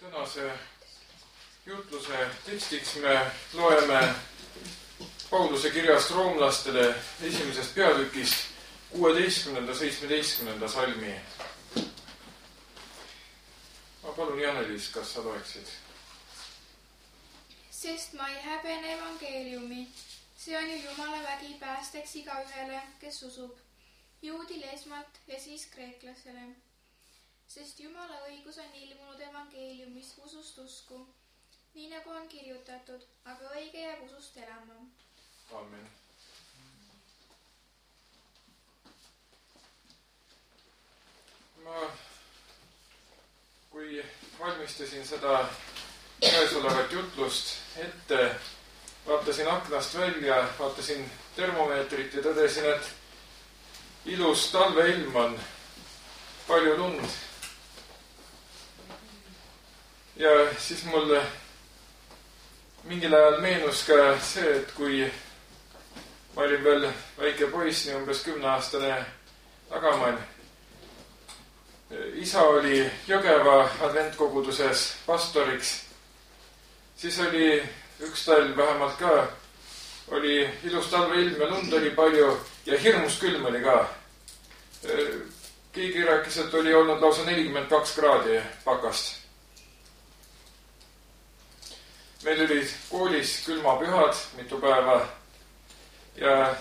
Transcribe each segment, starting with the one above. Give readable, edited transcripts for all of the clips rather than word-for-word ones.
Tänase jutluse tekstiks me loeme Pauluse kirjast roomlastele esimesest peatükist 16-17 salmi. Ma palun, Janelis, kas sa loeksid? Sest ma ei häbene evangeeliumi. See on ju Jumala vägi päästeks igaühele, kes usub. Juudile esmalt ja siis kreeklasele. Sest Jumala õigus on ilmunud evangeeliumis usust usku. Nii nagu on kirjutatud, aga õige jääb usust elama. Amen. Ma, kui valmistasin seda käesolevat jutlust ette, vaatasin aknast välja, vaatasin termomeetrit ja tõdesin, et ilus talveilm on, palju lund. Ja siis mulle mingil ajal meenus ka see, et kui ma olin veel väike poiss, nii umbes 10-aastane tagamail, isa oli Jõgeva adventkoguduses pastoriks, siis oli üks talv vähemalt ka, oli ilus talveilm ja lund oli palju ja hirmus külm oli ka. Keegi rääkis, et oli olnud lausa 42 kraadi pakast. Meil olid koolis külmapühad mitu päeva ja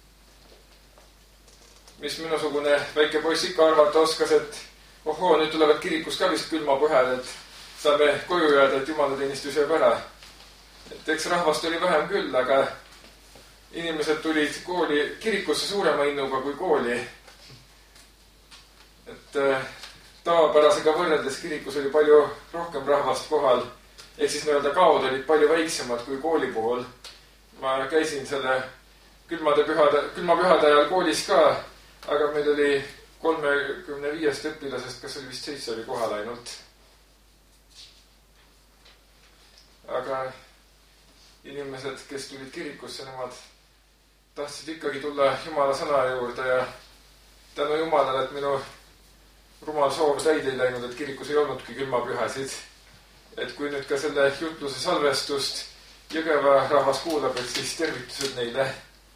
mis minusugune väike poiss ikka arvata oskas, et ohoo, nüüd tulevad kirikus ka vist külmapühad, et saame koju jääda, et jumalateenistus jääb ära. Et eks rahvast oli vähem küll, aga inimesed tulid kirikusse suurema innuga kui kooli. Et tavapärasega võrreldes kirikus oli palju rohkem rahvast kohal. Ehk siis kaod olid palju väiksemad kui kooli puhul. Ma käisin selle külmapühade ajal koolis ka, aga meil oli 35 õpilasest, kas oli vist 7 oli kohal ainult. Aga inimesed, kes tulid kirikusse, nemad tahtsid ikkagi tulla Jumala sõna juurde ja tänu Jumalale, et minu rumal soov täide ei läinud, et kirikus ei olnudki külmapühasid. Et kui nüüd ka selle jutluse salvestust Jõgeva rahvas kuulab, et siis tervitused neile.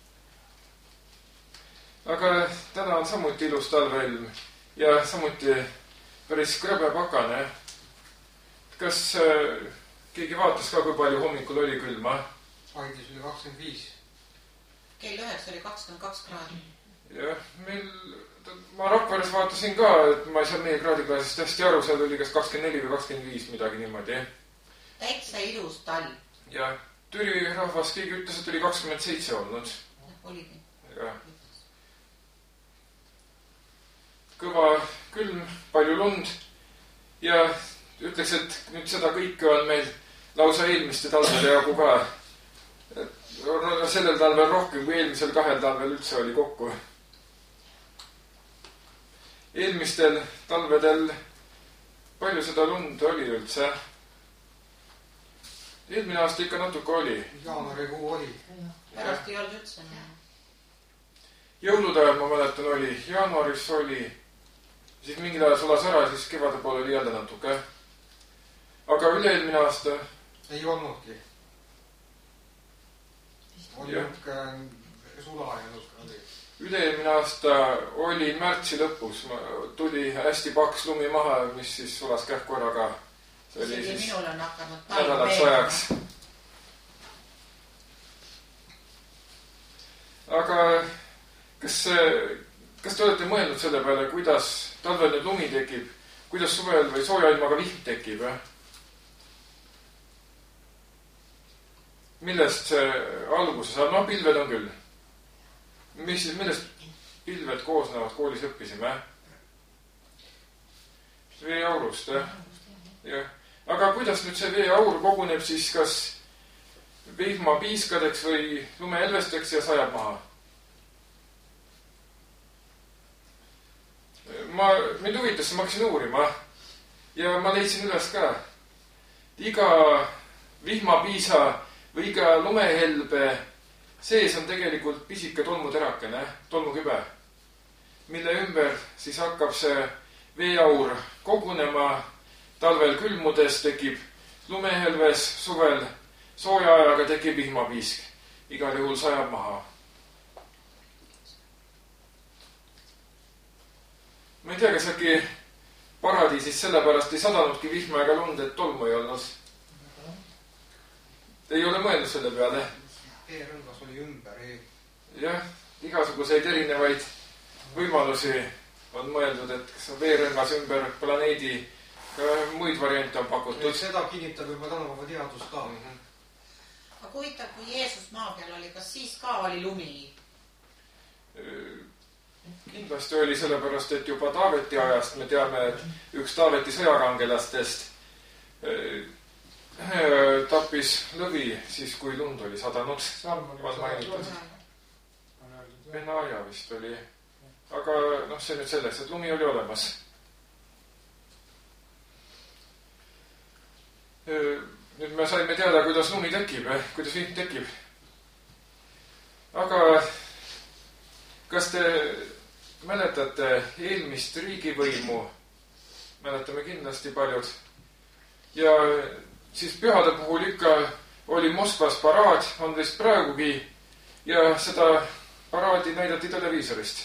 Aga täna on samuti ilus talveilm ja samuti päris krõbe pakane. Kas keegi vaatas ka, kui palju hommikul oli külma? Aidis oli 25. Kell 9 oli 22 kraadi. Jah, ma Rakveres vaatasin ka, et ma ei saa meie kraadiklaasist hästi aru, seal oli kas 24 või 25 midagi niimoodi. Täitsa ilus talv. Ja Türi rahvas, keegi ütles, et oli 27 olnud. Oligi. Ja. Kõva külm, palju lund ja ütleks, et nüüd seda kõike on meil lausa eelmiste talvede jagu ka. Sellel talvel rohkem kui eelmisel 2 talvel üldse oli kokku. Eelmistel talvedel palju seda lund oli üldse. Eelmine aasta ikka natuke oli. Jaanuarikuu oli. Pärast ei olnud üldse. Jõulude ajal ma mäletan oli. Jaanuaris oli. Siis mingil ajal sulas ära, siis kevade poole oli jälle natuke. Aga üle-eelmine aasta ei olnudki. Oli nutke sula ja nutke oli. Üle-eelmine aasta oli märtsi lõpus. Tuli hästi paks lumi maha, mis siis sulas kähku ära ka. See oli siis nädalaks ajaks. Aga kas te olete mõelnud selle peale, kuidas talvel nüüd lumi tekib? Kuidas suvel või sooja ilmaga vihm tekib? Millest see alguse saab? No pilved on küll. Millest pilved koosnevad koolis õppisime? Veeaurust, jah. Aga kuidas nüüd see veeaur koguneb siis kas vihmapiiskadeks või lumeelvesteks ja sajab maha? Mind huvitas, ma hakkasin uurima ja ma leidsin üles ka. Iga vihmapiisa või iga lumehelbe sees on tegelikult pisike tolmuterakene, tolmukübe, mille ümber siis hakkab see veeaur kogunema talvel külmudes tekib lumehelves, suvel sooja ajaga tekib vihmapiisk. Igal juhul sajab maha. Ma ei tea, kas äkki paradiisis sellepärast ei sadanudki vihma ega lund, et tolmu ei olnud. Ei ole mõelnud selle peale. E-rõngas oli ümber. Jah, igasuguseid erinevaid võimalusi on mõeldud, et kas on veerõngas ümber planeedi, muid variante on pakutud. Seda kinnitab juba tänapäeva teadus ka. Aga huvitav, kui Jeesus maa peal oli, kas siis ka oli lumi? Kindlasti oli sellepärast, et juba Taaveti ajast me teame, et üks Taaveti sõjakangelastest tappis lõvi siis, kui lund oli sadanud. On mainitud. Benaja vist oli. Aga see nüüd selleks, et lumi oli olemas. Nüüd me saime teada, kuidas lumi tekib, kuidas vihm tekib. Aga kas te mäletate eelmist riigivõimu? Mäletame kindlasti paljud. Ja siis pühade puhul ikka oli Moskvas paraad, on vist praegugi, ja seda paraadi näidati televiisorist.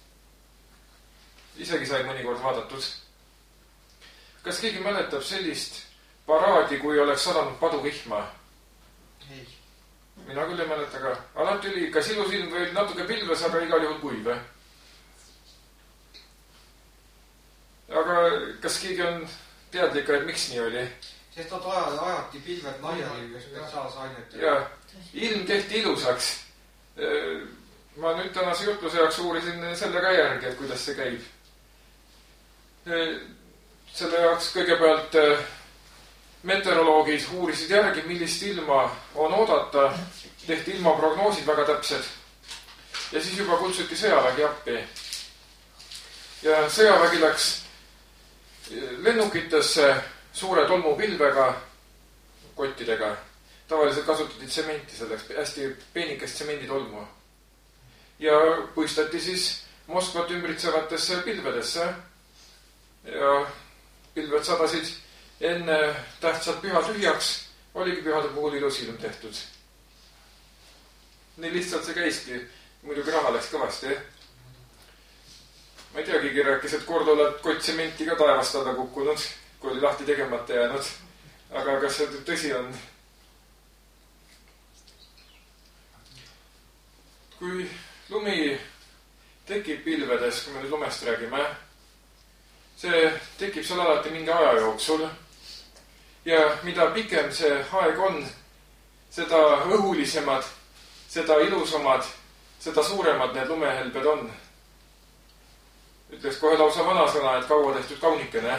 Isegi sai mõnikord vaadatud. Kas keegi mäletab sellist paraadi, kui oleks sadanud paduvihma? Ei. Mina küll ei mäleta ka. Alati oli kas ilus ilm või natuke pilves, aga igal juhul kuiv. Aga kas keegi on teadlik, et miks nii oli? Sest nad ajati pilved laiali spetsiaalse ainet. Ja ilm tehti ilusaks. Ma nüüd tänase jutluse jaoks uurisin selle ka järgi, et kuidas see käib. Selle jaoks kõigepealt meteoroloogid uurisid järgi, millist ilma on oodata. Tehti ilmaprognoosid väga täpsed. Ja siis juba kutsuti sõjavägi appi. Ja sõjavägi läks lennukitesse suure tolmupilvega, kottidega. Tavaliselt kasutati tsementi selleks, hästi peenikest tsemenditolmu. Ja puistati siis Moskvat ümbritsevatesse pilvedesse. Ja pilved sadasid enne tähtsad püha tühjaks. Oligi pühade puhul ilus ilm tehtud. Nii lihtsalt see käiski. Muidugi raha läks kõvasti. Ma ei tea, keegi rääkis, et kord oled kott tsementi ka taevast alla kukkunud, kui oli lahti tegemata jäänud. Aga kas see tõsi on? Kui lumi tekib pilvedes, kui me nüüd lumest räägime, see tekib seal alati mingi aja jooksul. Ja mida pikem see aeg on, seda õhulisemad, seda ilusamad, seda suuremad need lumehelbed on. Ütleks kohe lausa vanasõna, et kaua tehtud kaunikene.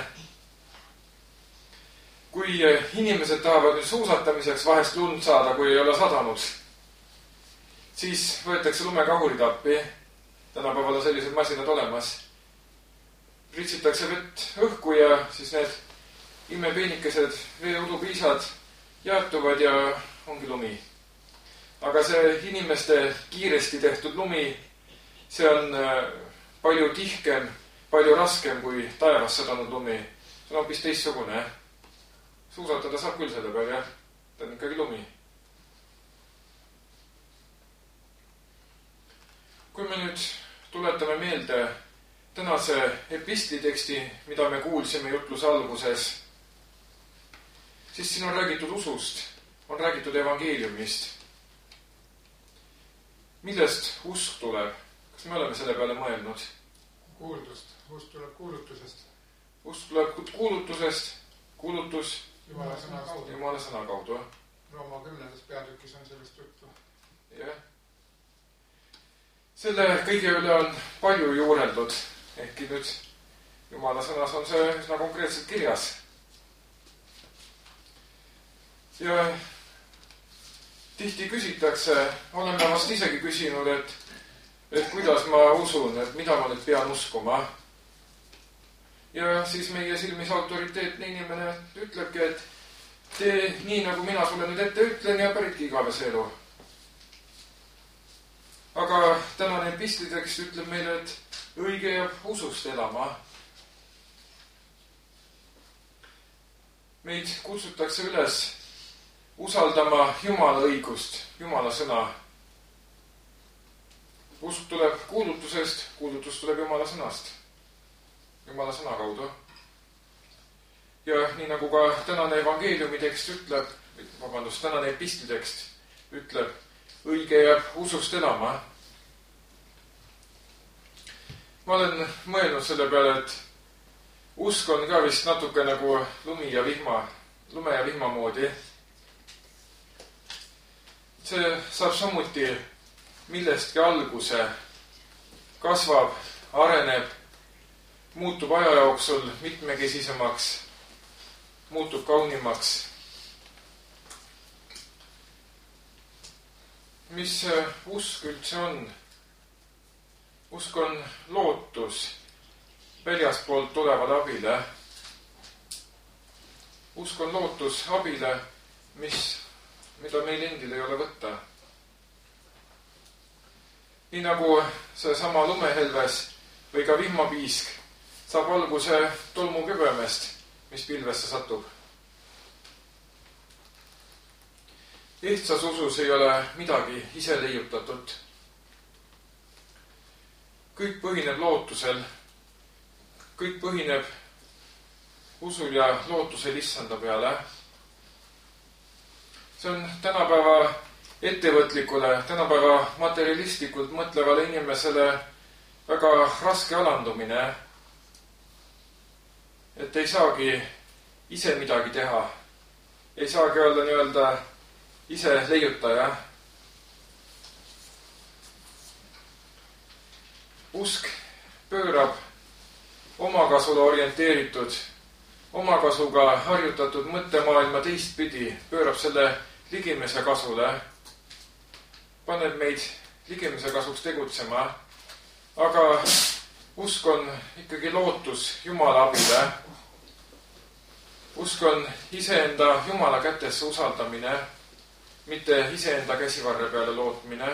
Kui inimesed tahavad nüüd suusatamiseks vahest lund saada, kui ei ole sadanud, siis võetakse lumekahurid appi. Tänapäeval on sellised masinad olemas. Pritsitakse vett õhku ja siis need imepeenikesed veeudupiisad jäätuvad ja ongi lumi. Aga see inimeste kiiresti tehtud lumi, see on palju tihkem, palju raskem kui taevas sadanud lumi. See on hoopis teistsugune. Suusatada saab küll selle peal, jah. Ta on ikkagi lumi. Kui me nüüd tuletame meelde tänase epistliteksti, mida me kuulsime jutluse alguses, siis siin on räägitud usust, on räägitud evangeeliumist. Millest usk tuleb? Kas me oleme selle peale mõelnud? Kuuldust. Usk tuleb kuulutusest. Usk tuleb kuulutusest. Kuulutus Jumala sõna kaudu. Jumala sõna kaudu. Rooma 10. peatükis on sellest juttu. Jah. Selle kõige üle on palju juureldud. Ehkki nüüd Jumala sõnas on see üsna konkreetselt kirjas. Ja tihti küsitakse, oleme vast isegi küsinud, et kuidas ma usun, et mida ma nüüd pean uskuma. Ja siis meie silmis autoriteetne inimene ütlebki, et tee nii, nagu mina sulle nüüd ette ütlen ja päritki igavese elu. Aga tänane epistlitekst ütleb meile, et õige jääb usust elama. Meid kutsutakse üles usaldama Jumala õigust, Jumala sõna. Usk tuleb kuulutusest, kuulutus tuleb Jumala sõnast, Jumala sõna kaudu. Ja nii nagu ka tänane evangeeliumi tekst ütleb, tänane epistlitekst ütleb, õige jääb usust elama. Ma olen mõelnud selle peale, et usk on ka vist natuke nagu lume ja vihma moodi. See saab samuti millestki alguse, kasvab, areneb, muutub aja jooksul mitmekesisemaks, muutub kaunimaks. Mis usk üldse on? Usk on lootus väljaspoolt tulevale abile. Usk on lootus abile, mida meil endil ei ole võtta. Nii nagu see sama lumehelves või ka vihmapiisk saab alguse tolmukübemest, mis pilvesse satub. Ehtsas usus ei ole midagi ise leiutatud. Kõik põhineb lootusel. Kõik põhineb usul ja lootusel issanda peale. See on tänapäeva ettevõtlikule, tänapäeva materialistlikult mõtlevale inimesele väga raske alandumine, et ei saagi ise midagi teha. Ei saagi olla nii-öelda ise leiutaja. Usk pöörab omakasule orienteeritud, omakasuga harjutatud mõttemaailma teistpidi, pöörab selle ligimese kasule, paneb meid ligimese kasuks tegutsema, aga usk on ikkagi lootus Jumala abile. Usk on iseenda Jumala kätesse usaldamine, mitte iseenda käsivarre peale lootmine.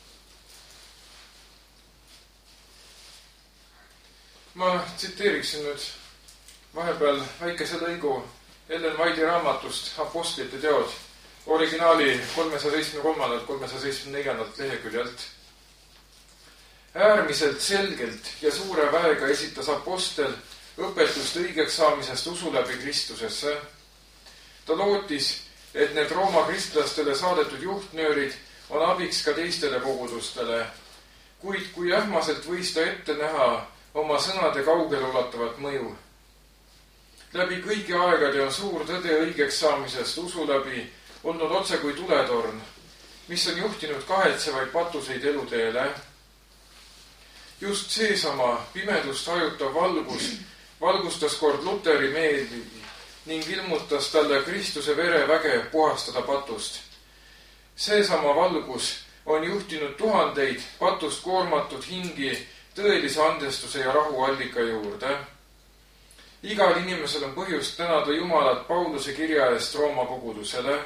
Ma tsiteeriksin nüüd vahepeal väikese lõigu Ellen White'i raamatust Apostlite teod, originaali 373-374 leheküljelt. Äärmiselt selgelt ja suure väega esitas apostel õpetust õigeks saamisest usu läbi Kristusesse. Ta lootis, et need Rooma kristlastele saadetud juhtnöörid on abiks ka teistele kogudustele, kuid kui ähmaselt võis ta ette näha oma sõnade kaugeleulatuvat mõju. Läbi kõigi aegade on suur tõde õigeks saamisest usu läbi olnud otse kui tuletorn, mis on juhtinud kahetsevaid patuseid eluteele. Just seesama pimedust hajutav valgus valgustas kord Luteri meeli ning ilmutas talle Kristuse vereväge puhastada patust. Seesama valgus on juhtinud tuhandeid patust koormatud hingi tõelise andestuse ja rahu allika juurde. Igal inimesel on põhjust tänada Jumalat Pauluse kirja eest Rooma kogudusele.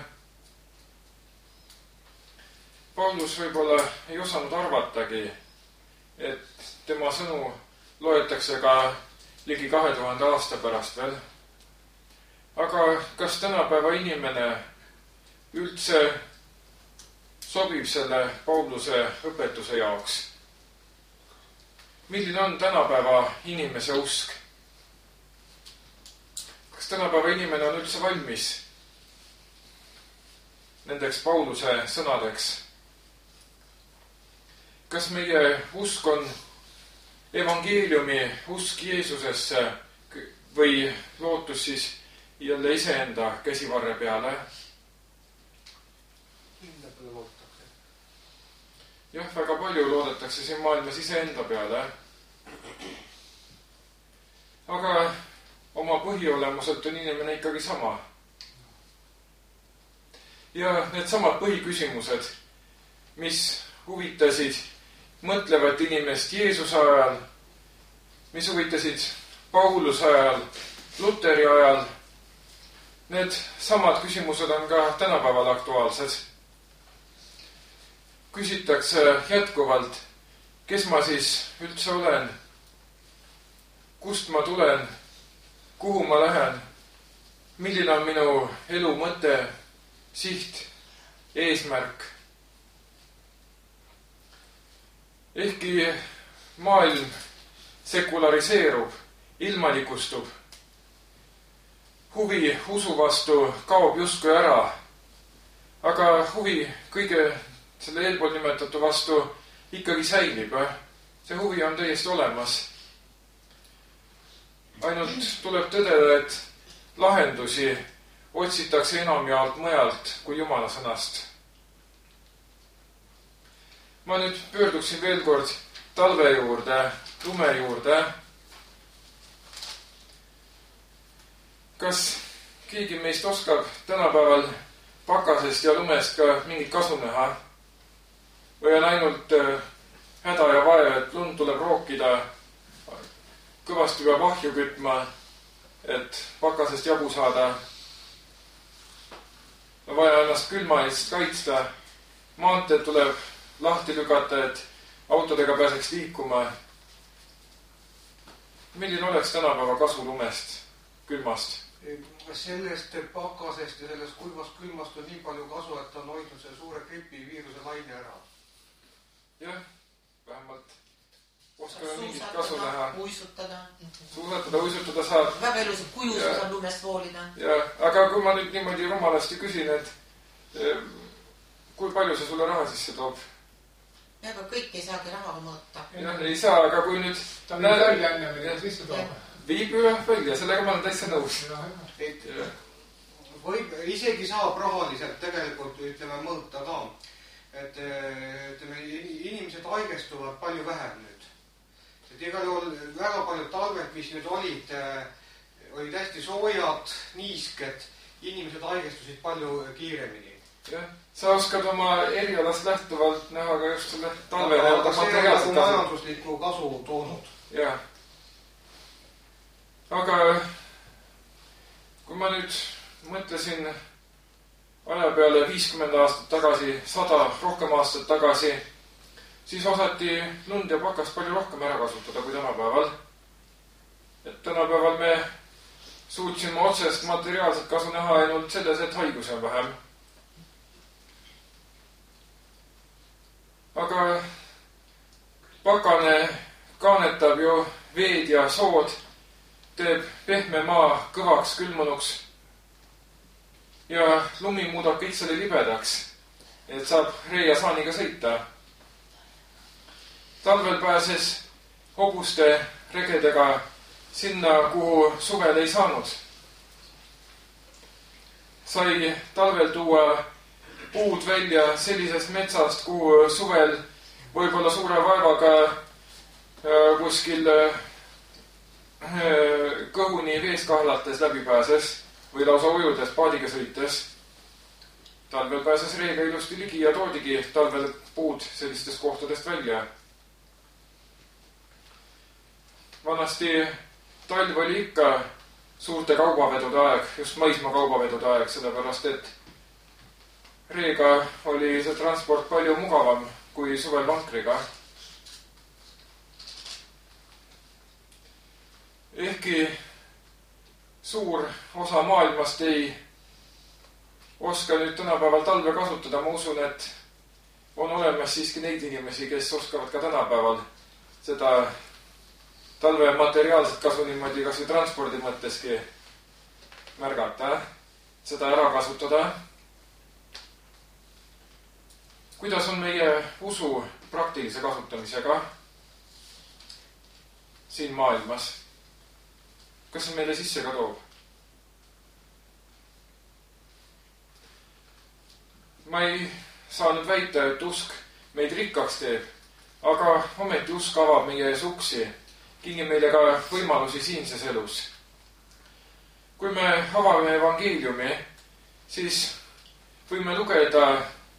Paulus võib-olla ei osanud arvatagi, et tema sõnu loetakse ka ligi 2000 aasta pärast veel. Aga kas tänapäeva inimene üldse sobib selle Pauluse õpetuse jaoks? Milline on tänapäeva inimese usk? Kas tänapäeva inimene on üldse valmis nendeks Pauluse sõnadeks? Kas meie usk on evangeeliumi usk Jeesusesse või lootus siis jälle iseenda käsivarre peale? Jah, väga palju loodetakse siin maailmas iseenda peale. Aga oma põhiolemuselt on inimene ikkagi sama. Ja need samad põhiküsimused, mis huvitasid mõtlevat inimest Jeesuse ajal, mis huvitasid Pauluse ajal, Luteri ajal, need samad küsimused on ka tänapäeval aktuaalsed. Küsitakse jätkuvalt, kes ma siis üldse olen, kust ma tulen, kuhu ma lähen, milline on minu elu mõte, siht, eesmärk. Ehkki maailm sekulariseerub, ilmalikustub, huvi usu vastu kaob justkui ära, aga huvi kõige selle eelpool nimetatu vastu ikkagi säilib. See huvi on täiesti olemas. Ainult tuleb tõdeda, et lahendusi otsitakse enamjaolt mujalt kui Jumala sõnast. Ma nüüd pöörduksin veel kord talve juurde, lume juurde. Kas keegi meist oskab tänapäeval pakasest ja lumest ka mingit kasu näha? Või on ainult häda ja vaja, et lund tuleb rookida, kõvasti peab ahju kütma, et pakasest jagu saada. On vaja ennast külma eest kaitsta. Maanteed tuleb lahti lükata, et autodega pääseks liikuma. Milline oleks tänapäeva kasu lumest, külmast? Sellest pakasest ja sellest külmast on nii palju kasu, et on hoidnud selle suure gripiviiruse laine ära. Jah, vähemalt oskame mingit kasu näha. Uisutada. Uisutada saab. Väga ilusad kujusid saab lumest voolida. Ja, aga kui ma nüüd niimoodi rumalasti küsin, et kui palju see sulle raha sisse toob? Ja, aga kõik ei saagi rahaga mõõta. Jah, ei saa, aga kui nüüd... Ta on nüüd välja enne, mida sisse toob. Viib ju välja, sellega ma olen täitsa nõus. Võib, isegi saab rahaliselt tegelikult, ütleme, mõõta ka. Et ütleme, inimesed haigestuvad palju vähem nüüd. Et igal juhul väga paljud talved, mis nüüd olid hästi soojad, niisked, inimesed haigestusid palju kiiremini. Jah, sa oskad oma erialast lähtuvalt näha ka just selle talve aga see on majanduslikku kasu toonud. Jah. Aga kui ma nüüd mõtlesin aja peale 50 aastat tagasi, 100 rohkem aastat tagasi, siis osati lund ja pakast palju rohkem ära kasutada kui tänapäeval. Et tänapäeval me suutsime otsest materiaalset kasu näha ainult selles, et haigusi on vähem. Aga pakane kaanetab ju veed ja sood, teeb pehme maa kõvaks külmunuks ja lumi muudab kõik selle libedaks, et saab ree ja saaniga sõita. Talvel pääses hobuste regedega sinna, kuhu suvel ei saanud. Sai talvel tuua puud välja sellisest metsast, kuhu suvel võib-olla suure vaevaga kuskil kõhuni vees kahlates läbi pääses või lausa ujudes paadiga sõites. Talvel pääses reega ilusti ligi ja toodigi talvel puud sellistest kohtadest välja. Vanasti talv oli ikka suurte kaubavedude aeg, just maismaa kaubavedude aeg, sellepärast et reega oli see transport palju mugavam kui suvel vankriga. Ehkki suur osa maailmast ei oska nüüd tänapäeval talve kasutada, ma usun, et on olemas siiski neid inimesi, kes oskavad ka tänapäeval seda talve materiaalset kasu niimoodi kas või transpordi mõtteski märgata, seda ära kasutada. Kuidas on meie usu praktilise kasutamisega siin maailmas? Kas see meile sisse ka toob? Ma ei saa nüüd väita, et usk meid rikkaks teeb, aga ometi usk avab meie ees uksi, kingib meile ka võimalusi siinses elus. Kui me avame evangeeliumi, siis võime lugeda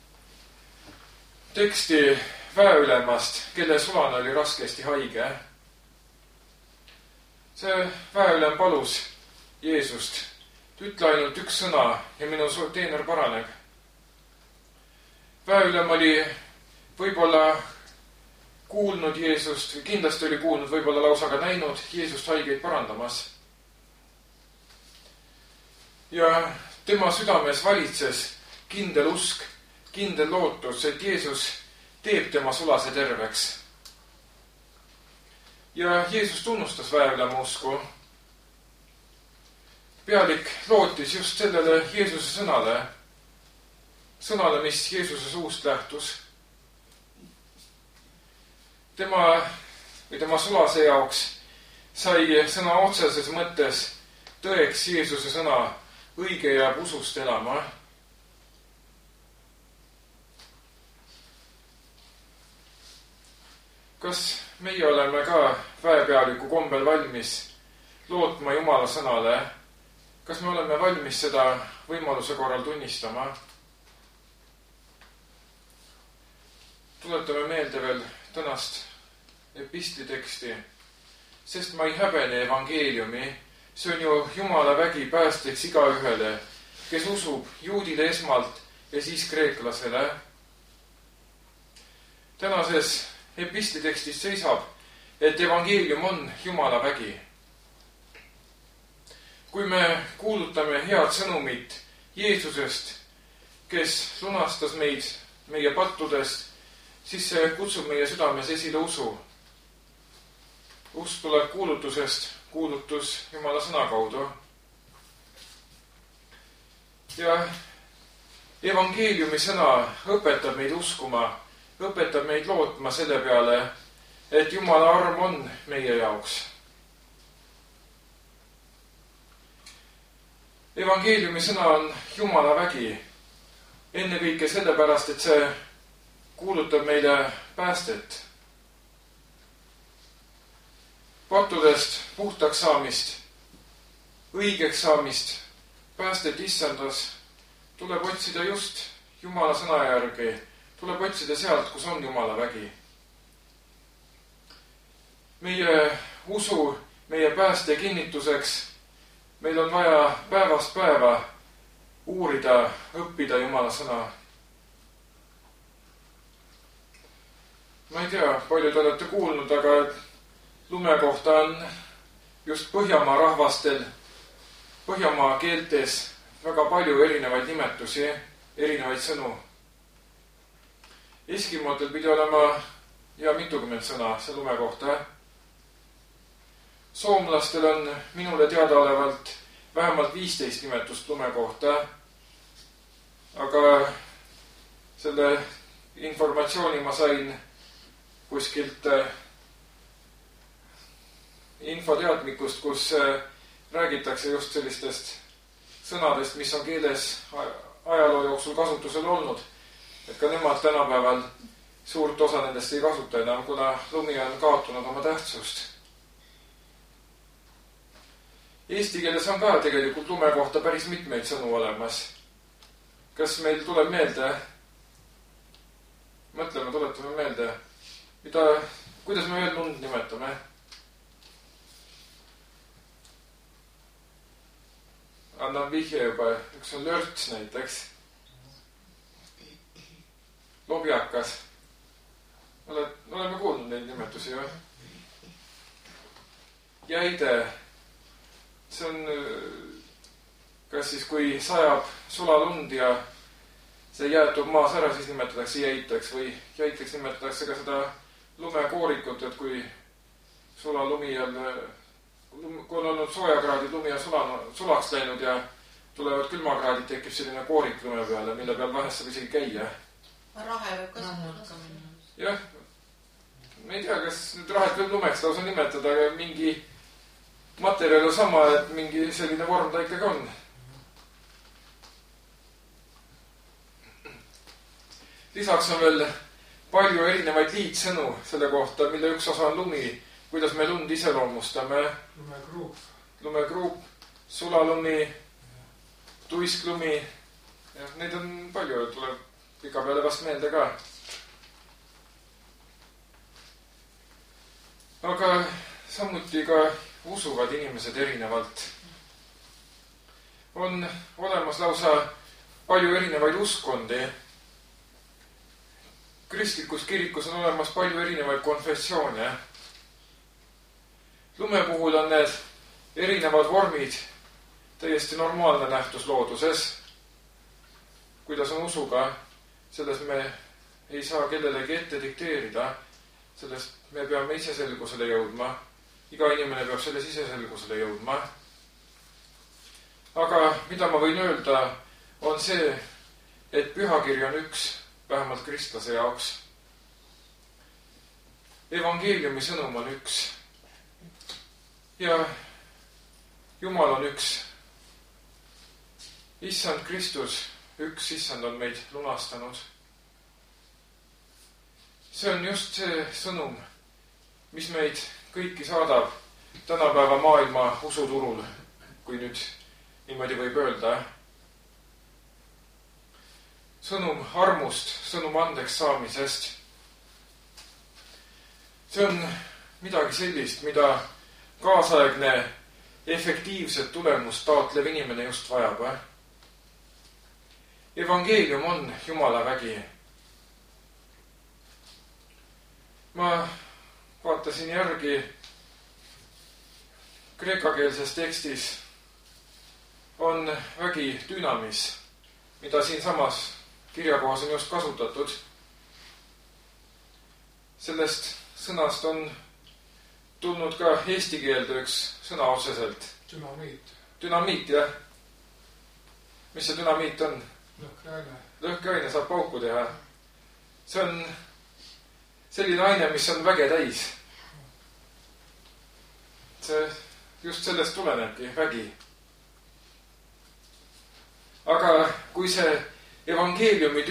teksti väeülemast, kelle sulane oli raskesti haige. See väeülem palus Jeesust, ütle ainult üks sõna ja minu teener paraneb. Väeülem oli võib-olla kuulnud Jeesust, kindlasti oli kuulnud, võib-olla lausa ka näinud Jeesust haigeid parandamas. ja tema südames valitses kindel usk, kindel lootus, et Jeesus teeb tema sulase terveks. Ja Jeesus tunnustas väevlema usku. Pealik lootis just sellele Jeesuse sõnale, mis Jeesuse suust lähtus. Tema sulase jaoks sai sõna otseses mõttes tõeks Jeesuse sõna, õige jääb usust elama. Kas meie oleme ka väepealiku kombel valmis lootma Jumala sõnale? Kas me oleme valmis seda võimaluse korral tunnistama? Tuletame meelde veel tänast epistliteksti, sest ma ei häbene evangeeliumi. See on ju Jumala vägi päästeks igaühele, kes usub juudile esmalt ja siis kreeklasele. Tänases epistlitekstist seisab, et evangeelium on Jumala vägi. Kui me kuulutame head sõnumit Jeesusest, kes lunastas meid meie pattudest, siis see kutsub meie südames esile usu. Usk tuleb kuulutusest, kuulutus Jumala sõna kaudu. Ja evangeeliumi sõna õpetab meid uskuma, õpetab meid lootma selle peale, et Jumala arm on meie jaoks. Evangeeliumi sõna on Jumala vägi, ennekõike sellepärast, et see kuulutab meile päästet. Pattudest puhtaks saamist, õigeks saamist, päästet issandas tuleb otsida just Jumala sõna järgi, tuleb otsida sealt, kus on Jumala vägi. Meie usu, meie pääste kinnituseks meil on vaja päevast päeva uurida, õppida Jumala sõna. Ma ei tea, palju te olete kuulnud, aga lume kohta on just Põhjamaa rahvastel, Põhjamaa keeltes väga palju erinevaid nimetusi, erinevaid sõnu. Eskimotel pidi olema mitukümmend sõna see lume kohta. Soomlastel on minule teadaolevalt vähemalt 15 nimetust lume kohta, aga selle informatsiooni ma sain kuskilt infoteadmikust, kus räägitakse just sellistest sõnadest, mis on keeles ajaloo jooksul kasutusel olnud. Et ka nemad tänapäeval suurt osa nendest ei kasuta enam, kuna lumi on kaotanud oma tähtsust. Eesti keeles on ka tegelikult lume kohta päris mitmeid sõnu olemas. Kas meil tuleb meelde? Mõtleme, tuletame meelde. Kuidas me veel lund nimetame? Annan vihje juba, üks on lörts näiteks. Lobjakas. Oleme kuulnud neid nimetusi või? Jäide. See on, kas siis kui sajab sulalund ja see jäätub maas ära, siis nimetatakse jäiteks või jäiteks nimetatakse ka seda lumekoorikut, et kui sulalumi kui on olnud soojakraadid, lumi on sulaks läinud ja tulevad külmakraadid, tekib selline koorik lume peale, mille peal vahest saab isegi käia. Rahe võib ka seda. Jah, ma ei tea, kas nüüd rahet võib lumeks lausa nimetada, aga mingi materjal on sama, et mingi selline vorm ta ikkagi on. Lisaks on veel palju erinevaid liitsõnu selle kohta, mille üks osa on lumi, kuidas me lund iseloomustame. Lumegruup, sulalumi, tuisklumi. Neid on palju, tuleb pika peale vast meelde ka. Aga samuti ka usuvad inimesed erinevalt. On olemas lausa palju erinevaid uskondi. Kristlikus kirikus on olemas palju erinevaid konfessioone. Lume puhul on need erinevad vormid täiesti normaalne nähtus looduses. Kuidas on usuga, selles me ei saa kellelegi ette dikteerida, sellest me peame ise selgusele jõudma. Iga inimene peab selles ise selgusele jõudma. Aga mida ma võin öelda, on see, et pühakiri on üks, vähemalt kristlase jaoks. Evangeeliumi sõnum on üks. Ja Jumal on üks. Issand Kristus, üks issand on meid lunastanud. See on just see sõnum, mis meid kõiki saadab tänapäeva maailma usuturul, kui nüüd niimoodi võib öelda. Sõnum armust, sõnum andeks saamisest. See on midagi sellist, mida kaasaegne efektiivset tulemust taotlev inimene just vajab. Evangeelium on Jumala vägi. Ma vaatasin järgi kreekakeelses tekstis on vägi dünamis, mida siinsamas kirjakohas on just kasutatud. Sellest sõnast on tulnud ka eesti keelde üks sõna otseselt. Dünamiit. Dünamiit, jah. Mis see dünamiit on? Lõhkeaine. Lõhkeaine saab pauku teha. See on selline aine, mis on väge täis. See just sellest tulenebki, vägi. Aga kui see evangeeliumi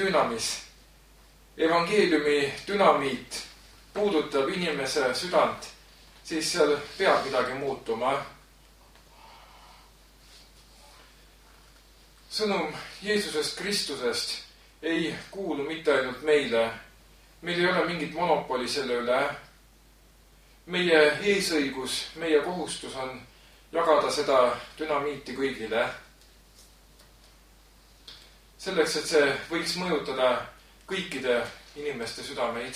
dünamiit puudutab inimese südant, siis seal peab midagi muutuma. Sõnum Jeesusest Kristusest ei kuulu mitte ainult meile. Meil ei ole mingit monopoli selle üle. Meie eesõigus, meie kohustus on jagada seda dünamiiti kõigile. Selleks, et see võiks mõjutada kõikide inimeste südameid.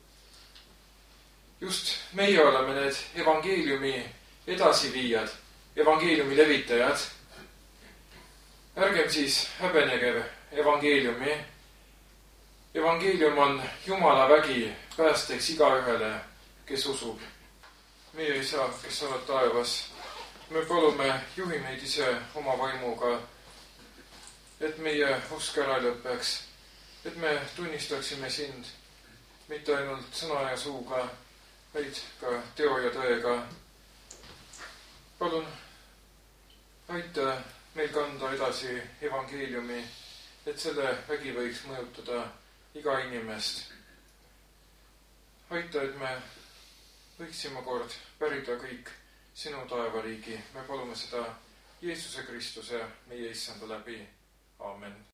Just meie oleme need evangeeliumi edasiviijad, evangeeliumi levitajad. Ärgem siis häbenege evangeeliumi. Evangeelium on Jumala vägi päästeks igaühele, kes usub. Meie Isa, kes oled taevas, me palume juhi meid ise oma vaimuga, et meie usk ära lõpeks, et me tunnistaksime sind mitte ainult sõna ja suuga, vaid ka teo ja tõega. Palun aita meil kanda edasi evangeeliumi, et selle vägi võiks mõjutada iga inimest. Aita, et me võiksime kord pärida kõik sinu taevariigi. Me palume seda Jeesuse Kristuse, meie issanda läbi. Aamen.